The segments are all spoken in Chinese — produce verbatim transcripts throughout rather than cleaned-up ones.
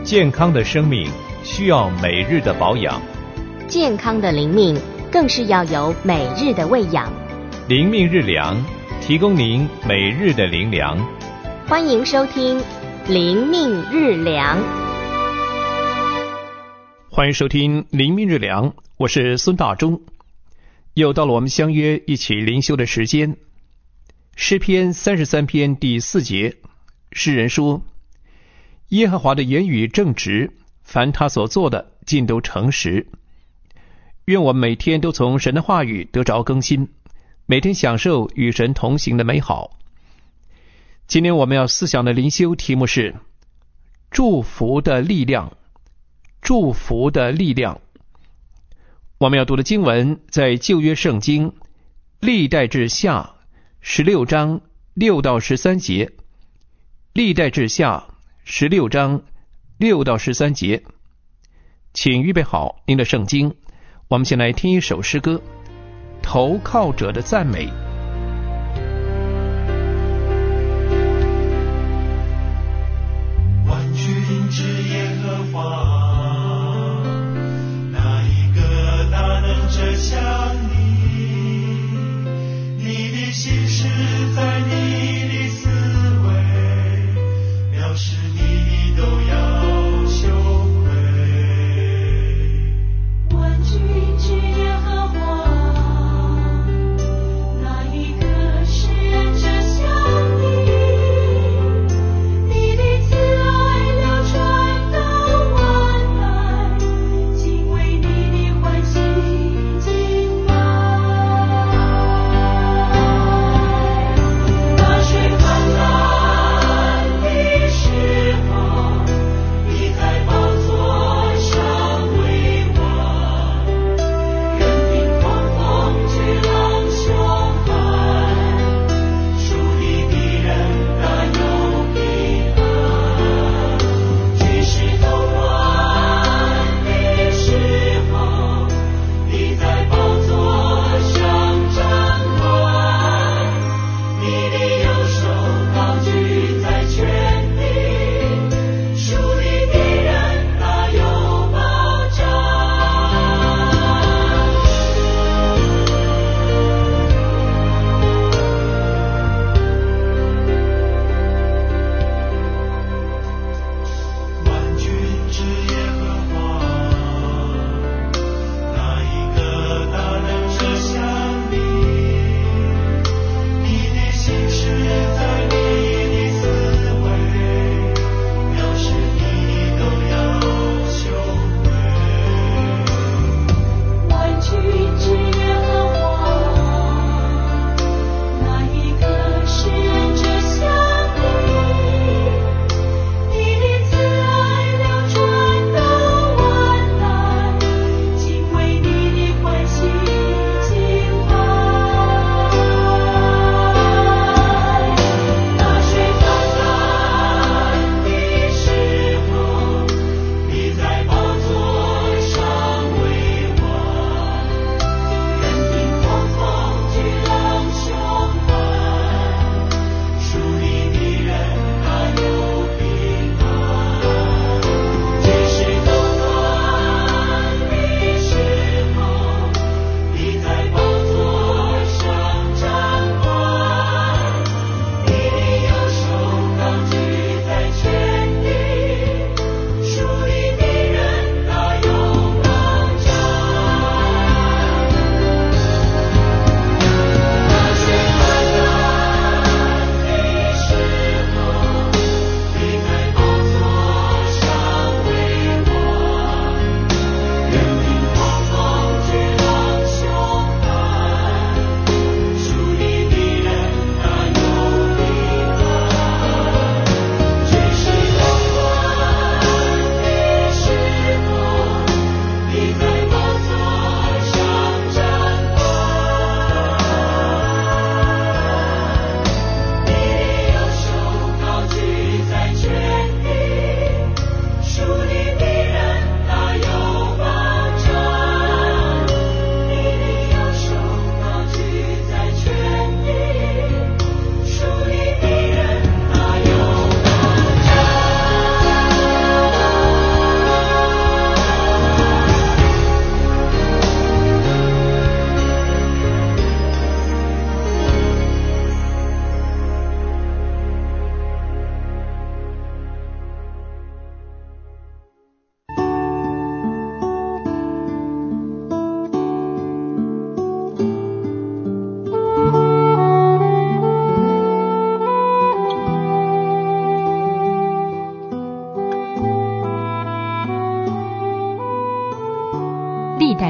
健康的生命需要每日的保养， 健康的灵命更是要有每日的喂养。 灵命日粮，提供您每日的灵粮。 欢迎收听灵命日粮。 欢迎收听灵命日粮，我是孙大中。又到了我们相约一起灵修的时间。诗篇三十三篇第四节，诗人说：耶和华的言语正直，凡他所做的尽都诚实。愿我们每天都从神的话语得着更新，每天享受与神同行的美好。今天我们要思想的灵修题目是祝福的力量。祝福的力量。我们要读的经文在旧约圣经历代志下十六章六到十三节。历代志下十六章六到十三节。请预备好您的圣经，我们先来听一首诗歌，投靠者的赞美。 万军之耶和华，哪一个大能遮向你？你的心事在你的思维，藐视你都要羞愧。万军之耶和华，哪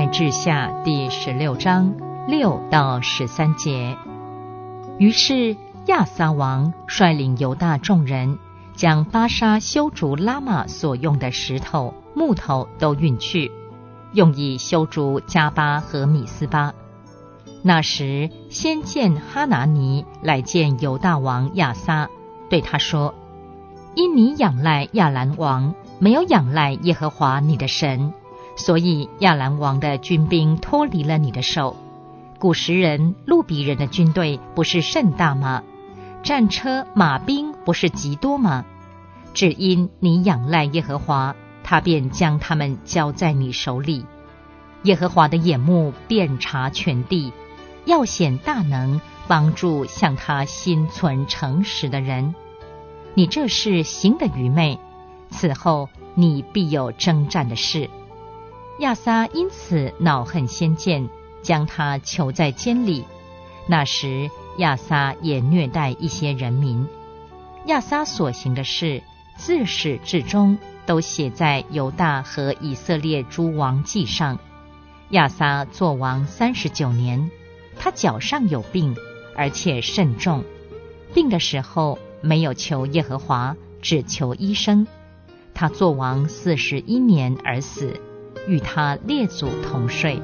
代志下第十六章六到十三节。于是亚撒王率领犹大众人，将巴沙修筑拉玛所用的石头、木头都运去，用以修筑加巴和米斯巴。那时先见哈拿尼来见犹大王亚撒，对他说：因你仰赖亚兰王，没有仰赖耶和华你的神，所以亚兰王的军兵脱离了你的手。古时人、路比人的军队不是甚大吗？战车、马兵不是极多吗？只因你仰赖耶和华，他便将他们交在你手里。耶和华的眼目遍察全地，要显大能，帮助向他心存诚实的人。你这事行得愚昧，此后你必有征战的事。亚撒因此恼恨先见，将他囚在监里。那时亚撒也虐待一些人民。亚撒所行的事，自始至终都写在犹大和以色列诸王记上。亚撒作王三十九年，他脚上有病，而且甚重。病的时候没有求耶和华，只求医生。他作王四十一年而死，与他列祖同睡。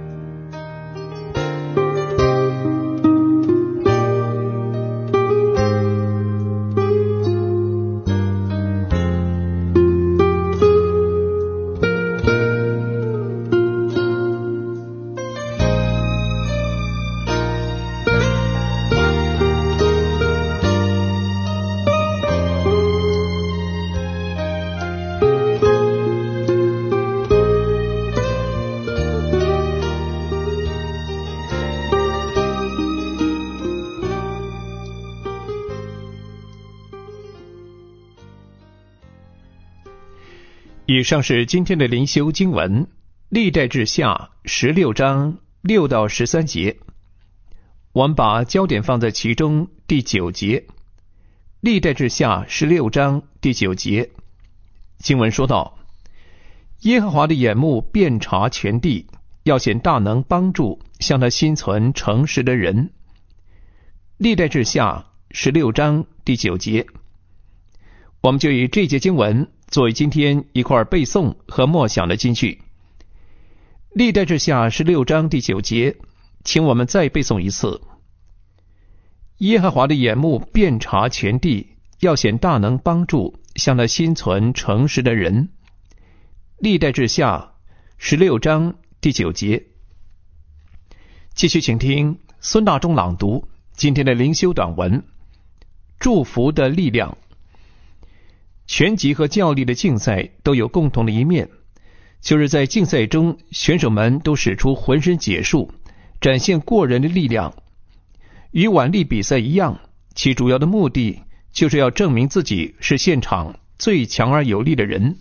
以上是今天的灵修经文，历代志下十六章六到十三节。我们把焦点放在其中第九节。历代志下十六章第九节，经文说道：耶和华的眼目遍察全地，要显大能，帮助向他心存诚实的人。历代志下十六章第九节，我们就以这节经文作为今天一块背诵和默想的金句。历代志下十六章第九节，请我们再背诵一次。耶和华的眼目遍察全地，要显大能，帮助向他心存诚实的人。历代志下十六章第九节。继续请听孙大中朗读今天的灵修短文，祝福的力量。拳击和较力的竞赛都有共同的一面，就是在竞赛中，选手们都使出浑身解数，展现过人的力量。与腕力比赛一样，其主要的目的就是要证明自己是现场最强而有力的人。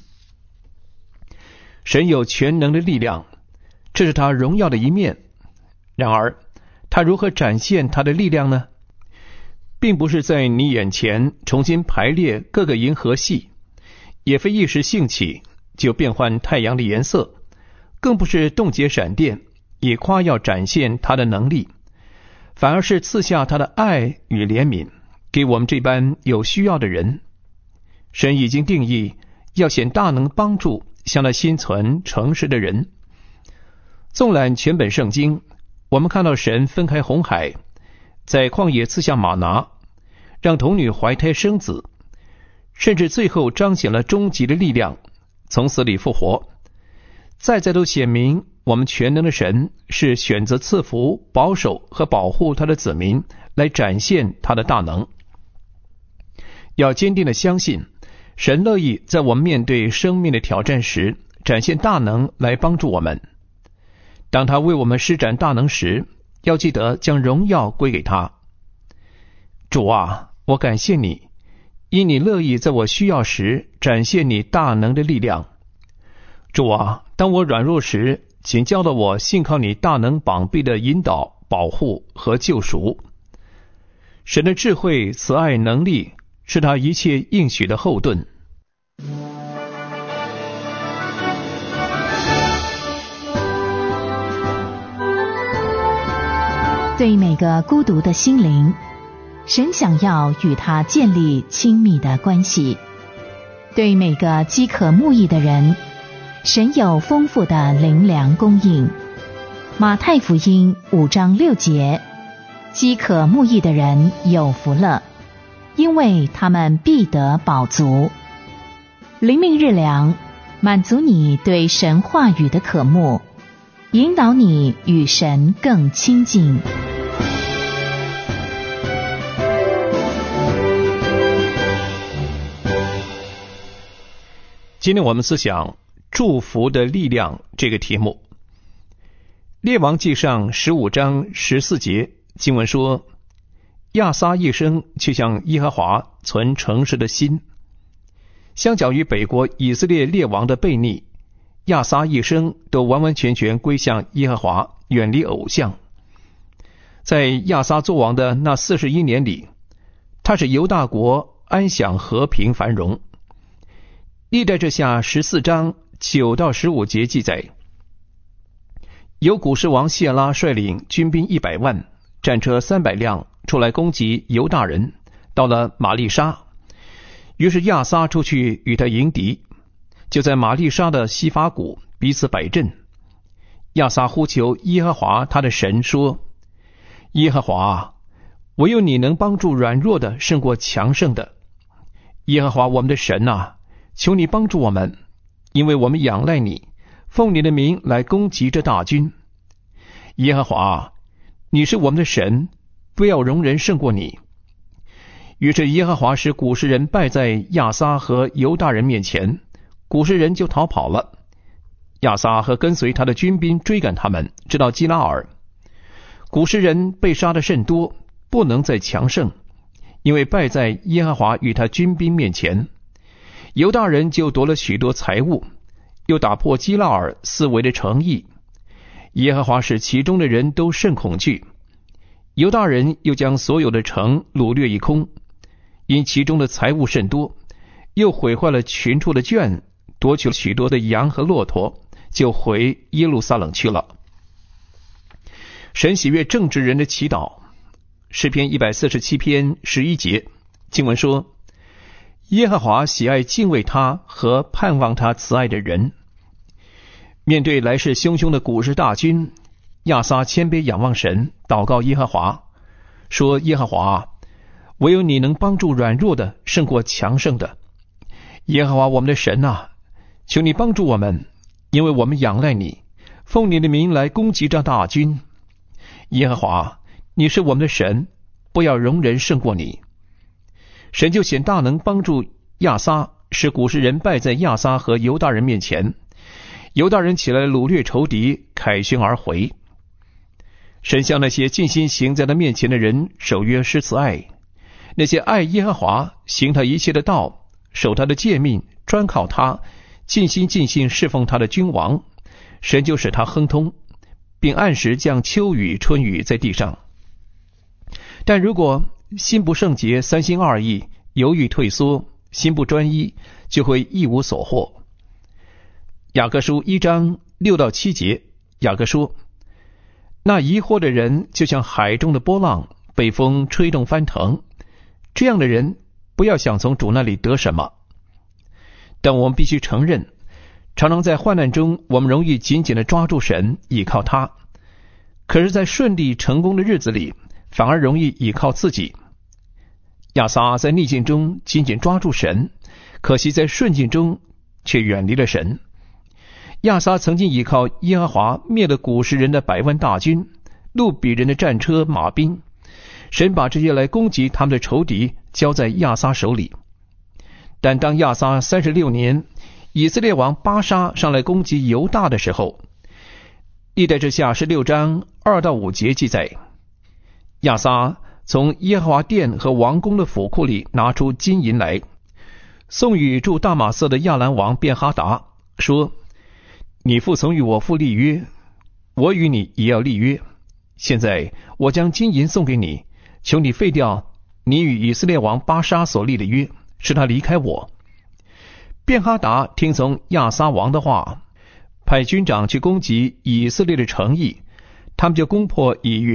神有全能的力量，这是他荣耀的一面。然而，他如何展现他的力量呢？并不是在你眼前重新排列各个银河系，也非一时兴起就变换太阳的颜色，更不是冻结闪电以夸耀展现他的能力，反而是赐下他的爱与怜悯给我们这般有需要的人。神已经定义要显大能，帮助向那心存诚实的人。纵览全本圣经，我们看到神分开红海，在旷野赐下玛拿，让童女怀胎生子，甚至最后彰显了终极的力量，从死里复活。再再都显明我们全能的神是选择赐福、保守和保护他的子民，来展现他的大能。要坚定地相信，神乐意在我们面对生命的挑战时展现大能来帮助我们。当他为我们施展大能时，要记得将荣耀归给他。主啊，我感谢你，因你乐意在我需要时展现你大能的力量。主啊，当我软弱时，请教导我信靠你大能膀臂的引导、保护和救赎。神的智慧、慈爱、能力是他一切应许的后盾。 对每个孤独的心灵，神想要与他建立亲密的关系。对每个饥渴慕义的人，神有丰富的灵粮供应。马太福音五章六节，饥渴慕义的人有福了，因为他们必得饱足。灵命日粮，满足你对神话语的渴慕，引导你与神更亲近。 今天我们思想祝福的力量这个题目。列王纪上十五章十四节经文说，亚撒一生却向耶和华存诚实的心。相较于北国以色列列王的悖逆，亚撒一生都完完全全归向耶和华，远离偶像。在亚撒作王的那四十一年里，他使犹大国安享和平繁荣。历代志下十四章九到十五节记载，有古实王谢拉率领军兵一百万，战车三百辆，出来攻击犹大人，到了玛利沙。于是亚撒出去与他迎敌，就在玛利沙的西法谷彼此摆阵。亚撒呼求耶和华他的神说，耶和华，唯有你能帮助软弱的胜过强盛的。耶和华我们的神啊，求你帮助我们，因为我们仰赖你，奉你的名来攻击这大军。耶和华，你是我们的神，不要容人胜过你。于是耶和华使古实人败在亚撒和犹大人面前，古实人就逃跑了。亚撒和跟随他的军兵追赶他们，直到基拉尔。古实人被杀的甚多，不能再强盛，因为败在耶和华与他军兵面前。犹大人就夺了许多财物，又打破基拉尔四围的城邑。耶和华使其中的人都甚恐惧。犹大人又将所有的城掳掠一空，因其中的财物甚多，又毁坏了群畜的圈，夺取了许多的羊和骆驼，就回耶路撒冷去了。神喜悦正直人的祈祷。诗篇一百四十七篇十一节经文说，耶和华喜爱敬畏他和盼望他慈爱的人。面对来势汹汹的古实大军，亚撒谦卑仰望神，祷告耶和华，说，耶和华，唯有你能帮助软弱的胜过强盛的。耶和华我们的神啊，求你帮助我们，因为我们仰赖你，奉你的名来攻击这大军。耶和华，你是我们的神，不要容人胜过你。神就显大能帮助亚撒，使古实人败在亚撒和犹大人面前。犹大人起来掳掠仇敌，凯旋而回。神向那些尽心行在他面前的人守约施慈爱，那些爱耶和华，行他一切的道，守他的诫命，专靠他，尽心尽性侍奉他的君王，神就使他亨通，并按时降秋雨春雨在地上。但如果心不圣洁，三心二意，犹豫退缩，心不专一，就会一无所获。雅各书一章六到七节，雅各说，那疑惑的人就像海中的波浪，被风吹动翻腾，这样的人不要想从主那里得什么。但我们必须承认，常常在患难中，我们容易紧紧地抓住神，依靠他，可是在顺利成功的日子里，反而容易依靠自己。亚撒在逆境中紧紧抓住神，可惜在顺境中却远离了神。亚撒曾经依靠耶和华灭了古实人的百万大军，路比人的战车马兵，神把这些来攻击他们的仇敌交在亚撒手里。但当亚撒三十六年，以色列王巴沙上来攻击犹大的时候，历代志下十六章二到五节记载，亚撒从耶和华殿和王宫的府库里拿出金银来，送与驻大马色的亚兰王便哈达，说，你父曾与我父立约，我与你也要立约。现在我将金银送给你，求你废掉你与以色列王巴沙所立的约，使他离开我。便哈达听从亚撒王的话，派军长去攻击以色列的城邑，他们就攻破以云、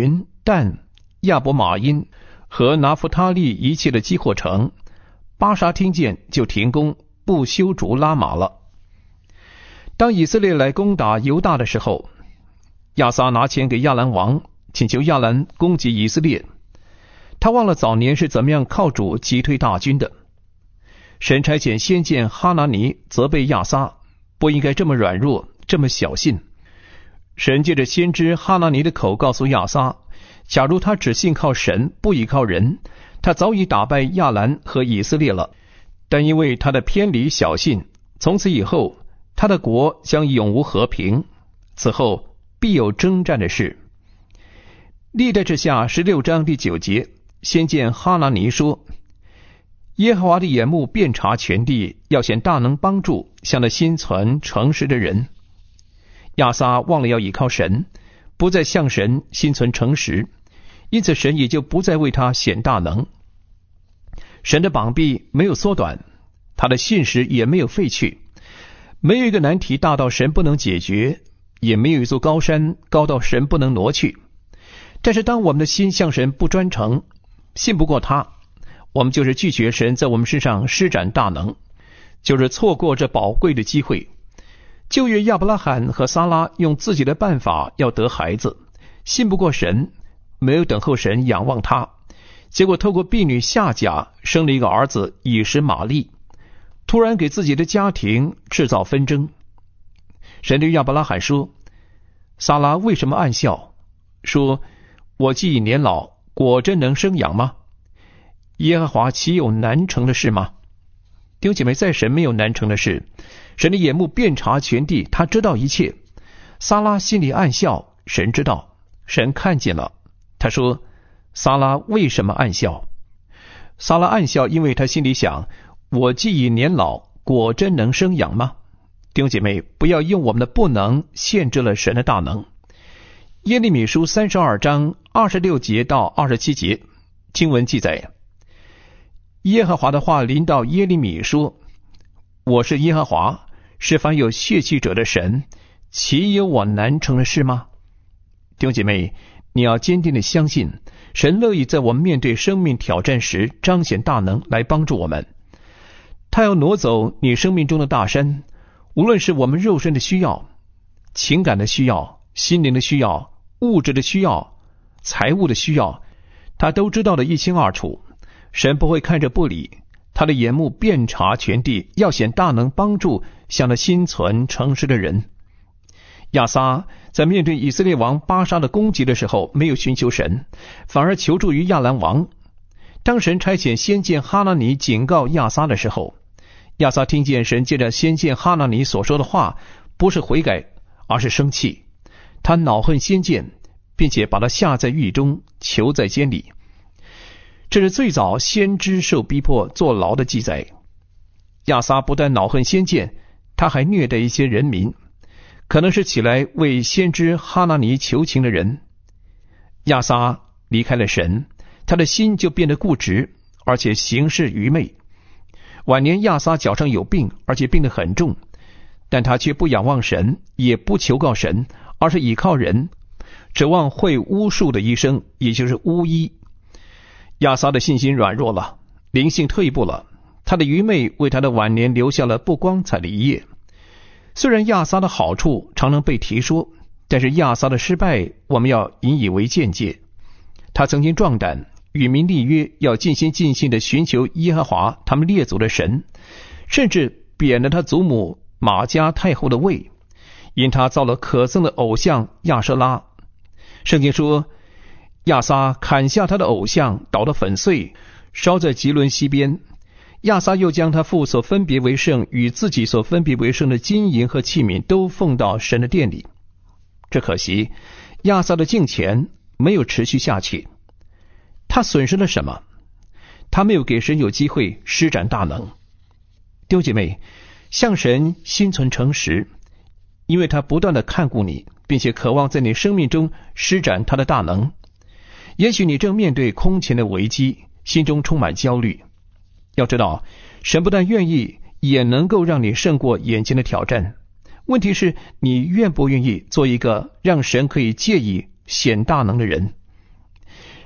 但、亚伯马因和拿弗他利一切的基货城，巴沙听见就停工，不修筑拉玛了。当以色列来攻打犹大的时候，亚撒拿钱给亚兰王，请求亚兰攻击以色列。他忘了早年是怎么样靠主击退大军的。神差遣先见哈拿尼责备亚撒，不应该这么软弱，这么小信。神借着先知哈拿尼的口告诉亚撒，假如他只信靠神，不依靠人，他早已打败亚兰和以色列了。但因为他的偏离小信，从此以后他的国将永无和平，此后必有征战的事。历代志下十六章第九节，先见哈拿尼说，耶和华的眼目遍察全地，要显大能帮助向那心存诚实的人。亚撒忘了要倚靠神，不再向神心存诚实，因此神也就不再为他显大能。神的膀臂没有缩短，他的信实也没有废去。没有一个难题大到神不能解决，也没有一座高山高到神不能挪去。但是当我们的心向神不专诚，信不过他，我们就是拒绝神在我们身上施展大能，就是错过这宝贵的机会。旧约亚伯拉罕和撒拉用自己的办法要得孩子，信不过神，没有等候神仰望他，结果透过婢女夏甲生了一个儿子以实玛利，突然给自己的家庭制造纷争。神对亚伯拉罕说，撒拉为什么暗笑，说我既已年老，果真能生养吗？耶和华岂有难成的事吗？弟兄姐妹，在神没有难成的事，神的眼目遍察全地，他知道一切。撒拉心里暗笑，神知道，神看见了。他说，撒拉为什么暗笑？撒拉暗笑，因为他心里想，我既已年老，果真能生养吗？弟兄姐妹，不要用我们的不能限制了神的大能。耶利米书三十二章二十六节到二十七节经文记载，耶和华的话临到耶利米说，我是耶和华，是凡有血气者的神，岂有我难成的事吗？弟兄姐妹，你要坚定的相信，神乐意在我们面对生命挑战时彰显大能来帮助我们。他要挪走你生命中的大山，无论是我们肉身的需要、情感的需要、心灵的需要、物质的需要、财务的需要，他都知道得一清二楚。神不会看着不理，他的眼目遍察全地，要显大能帮助向那心存诚实的人。亚撒在面对以色列王巴沙的攻击的时候，没有寻求神，反而求助于亚兰王。当神差遣先见哈拿尼警告亚撒的时候，亚撒听见神借着先见哈拿尼所说的话，不是悔改，而是生气。他恼恨先见，并且把他下在狱中，囚在监里。这是最早先知受逼迫坐牢的记载。亚撒不但恼恨先见，他还虐待一些人民，可能是起来为先知哈拿尼求情的人。亚撒离开了神，他的心就变得固执，而且行事愚昧。晚年亚撒脚上有病，而且病得很重，但他却不仰望神，也不求告神，而是倚靠人，指望会巫术的医生，也就是巫医。亚撒的信心软弱了，灵性退步了，他的愚昧为他的晚年留下了不光彩的一页。虽然亚撒的好处常常被提说，但是亚撒的失败我们要引以为鉴戒。他曾经壮胆与民立约，要尽心尽性的寻求耶和华他们列祖的神，甚至贬了他祖母玛迦太后的位，因他造了可憎的偶像亚舍拉。圣经说，亚撒砍下他的偶像，捣得粉碎，烧在吉伦西边。亚撒又将他父所分别为圣与自己所分别为圣的金银和器皿都奉到神的殿里。只可惜亚撒的敬虔没有持续下去。他损失了什么？他没有给神有机会施展大能。弟兄姐妹，向神心存诚实，因为他不断的看顾你，并且渴望在你生命中施展他的大能。也许你正面对空前的危机，心中充满焦虑。要知道，神不但愿意，也能够让你胜过眼前的挑战。问题是你愿不愿意做一个让神可以借以显大能的人？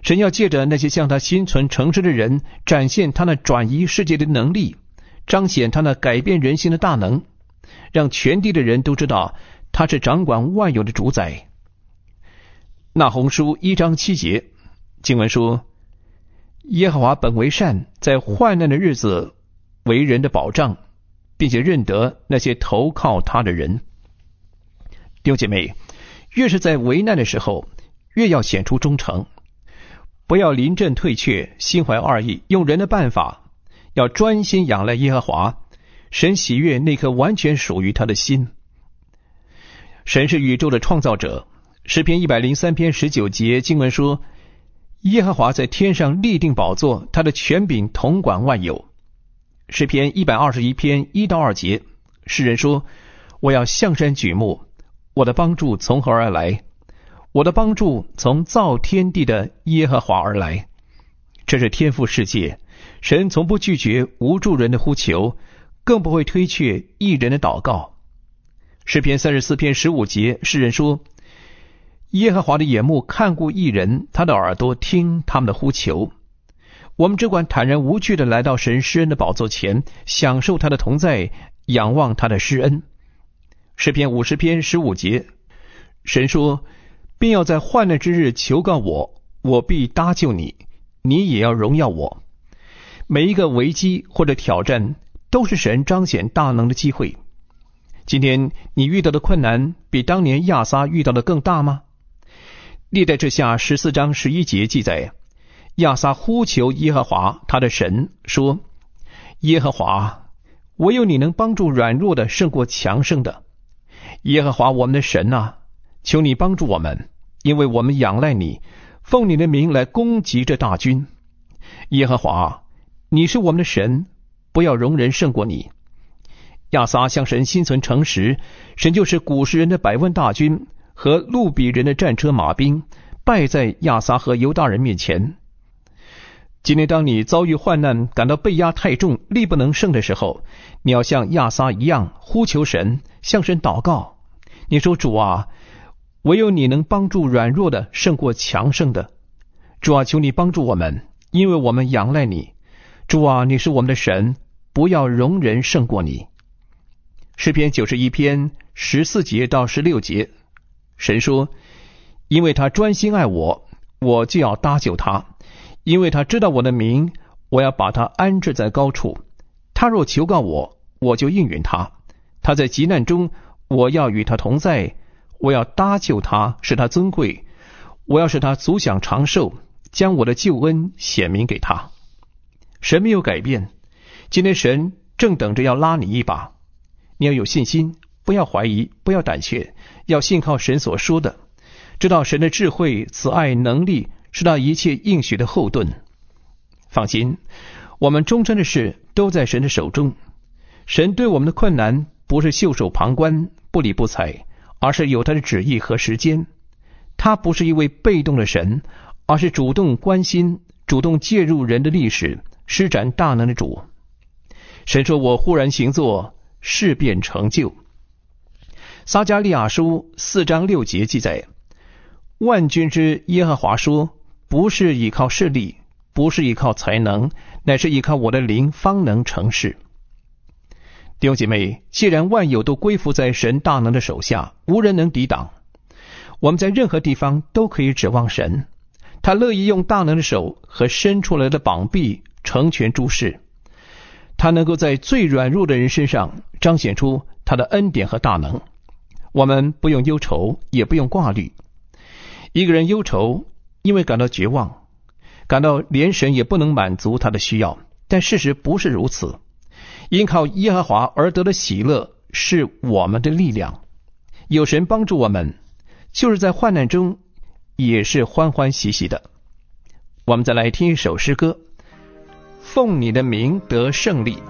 神要借着那些向他心存诚实的人，展现他那转移世界的能力，彰显他那改变人心的大能，让全地的人都知道他是掌管万有的主宰。那鸿书一章七节经文说，耶和华本为善，在患难的日子为人的保障，并且认得那些投靠他的人。弟兄姐妹，越是在危难的时候，越要显出忠诚，不要临阵退却，心怀二意，用人的办法，要专心仰赖耶和华。神喜悦那颗完全属于他的心。神是宇宙的创造者。诗篇一百零三篇十九节经文说，耶和华在天上立定宝座，他的权柄统管万有。诗篇一百二十一篇一到二节，诗人说，我要向山举目，我的帮助从何而来？我的帮助从造天地的耶和华而来。这是天父世界，神从不拒绝无助人的呼求，更不会推却义人的祷告。诗篇三十四篇十五节，诗人说，耶和华的眼目看顾义人，他的耳朵听他们的呼求。我们只管坦然无惧地来到神施恩的宝座前，享受他的同在，仰望他的施恩。诗篇五十篇十五节，神说，并要在患难之日求告我，我必搭救你，你也要荣耀我。每一个危机或者挑战，都是神彰显大能的机会。今天你遇到的困难，比当年亚撒遇到的更大吗？历代志下十四章十一节记载，亚撒呼求耶和华他的神，说，耶和华，唯有你能帮助软弱的胜过强盛的。耶和华我们的神啊，求你帮助我们，因为我们仰赖你，奉你的名来攻击这大军。耶和华，你是我们的神，不要容人胜过你。亚撒向神心存诚实，神就是古时人的百万大军和路比人的战车马兵，败在亚撒和犹大人面前。今天当你遭遇患难，感到被压太重，力不能胜的时候，你要像亚撒一样呼求神，向神祷告。你说，主啊，唯有你能帮助软弱的胜过强盛的。主啊，求你帮助我们，因为我们仰赖你。主啊，你是我们的神，不要容人胜过你。诗篇九十一篇十四节到十六节，神说，因为他专心爱我，我就要搭救他。因为他知道我的名，我要把他安置在高处。他若求告我，我就应允他。他在急难中，我要与他同在。我要搭救他，使他尊贵。我要使他足享长寿，将我的救恩显明给他。神没有改变，今天神正等着要拉你一把。你要有信心，不要怀疑，不要胆怯，要信靠神所说的，知道神的智慧、慈爱、能力是他一切应许的后盾。放心，我们终身的事都在神的手中。神对我们的困难不是袖手旁观、不理不睬，而是有他的旨意和时间。他不是一位被动的神，而是主动关心、主动介入人的历史、施展大能的主。神说，我忽然行作，事变成就。撒迦利亚书四章六节记载，万军之耶和华说，不是依靠势力，不是依靠才能，乃是依靠我的灵，方能成事。弟兄姐妹，既然万有都归附在神大能的手下，无人能抵挡，我们在任何地方都可以指望神。他乐意用大能的手和伸出来的膀臂成全诸事。他能够在最软弱的人身上彰显出他的恩典和大能。我们不用忧愁，也不用挂虑。一个人忧愁，因为感到绝望，感到连神也不能满足他的需要，但事实不是如此。因靠耶和华而得的喜乐是我们的力量。有神帮助我们，就是在患难中也是欢欢喜喜的。我们再来听一首诗歌，奉你的名得胜利。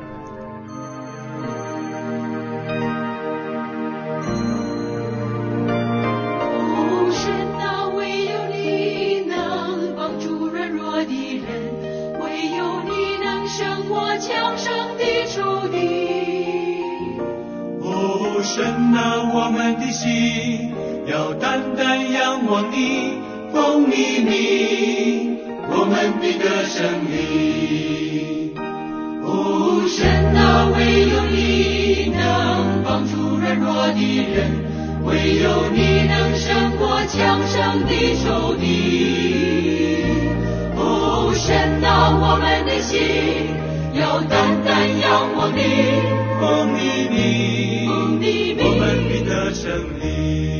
神啊，我们的心要单单仰望你，奉你名我们必得胜利。哦，神啊，唯有你能帮助软弱的人，唯有你能胜过强盛的仇敌。哦，神啊，我们的心要单单仰望你，奉你名，奉你名，我们必得胜利。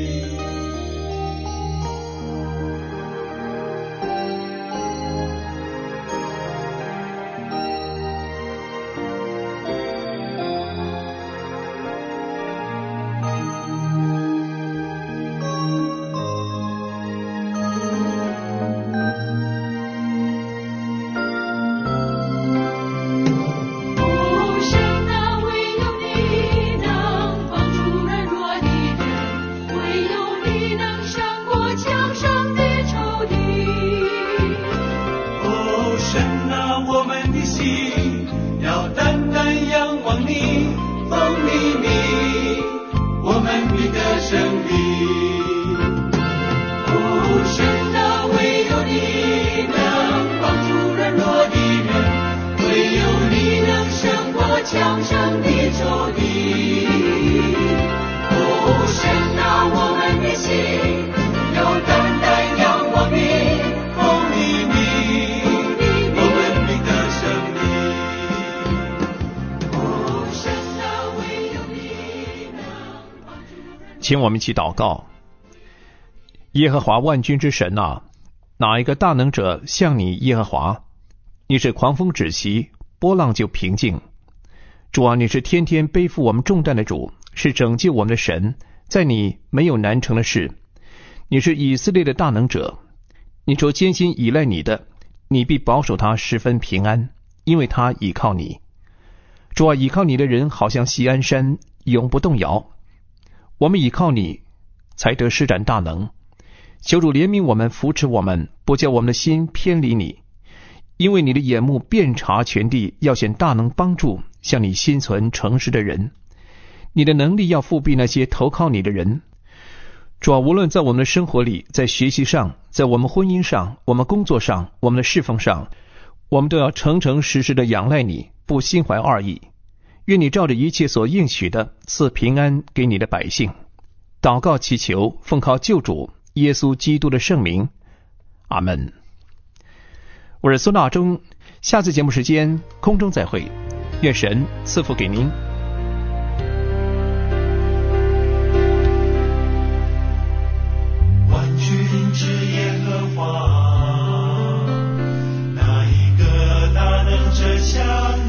请我们一起祷告。耶和华万军之神啊，哪一个大能者像你耶和华？你是狂风止息，波浪就平静。主啊，你是天天背负我们重担的主，是拯救我们的神，在你没有难成的事。你是以色列的大能者，你说艰辛依赖你的，你必保守他十分平安，因为他倚靠你。主啊，倚靠你的人好像锡安山，永不动摇。我们倚靠你，才得施展大能。求主怜悯我们，扶持我们，不叫我们的心偏离你。因为你的眼目遍察全地，要显大能帮助向你心存诚实的人。你的能力要复庇那些投靠你的人。主啊，无论在我们的生活里，在学习上，在我们婚姻上，我们工作上，我们的侍奉上，我们都要诚诚实实的仰赖你，不心怀二意。愿你照着一切所应许的赐平安给你的百姓。祷告祈求，奉靠救主耶稣基督的圣名，阿们。我是孙大中，下次节目时间空中再会，愿神赐福给您。 万军之耶和华，哪一个大能者像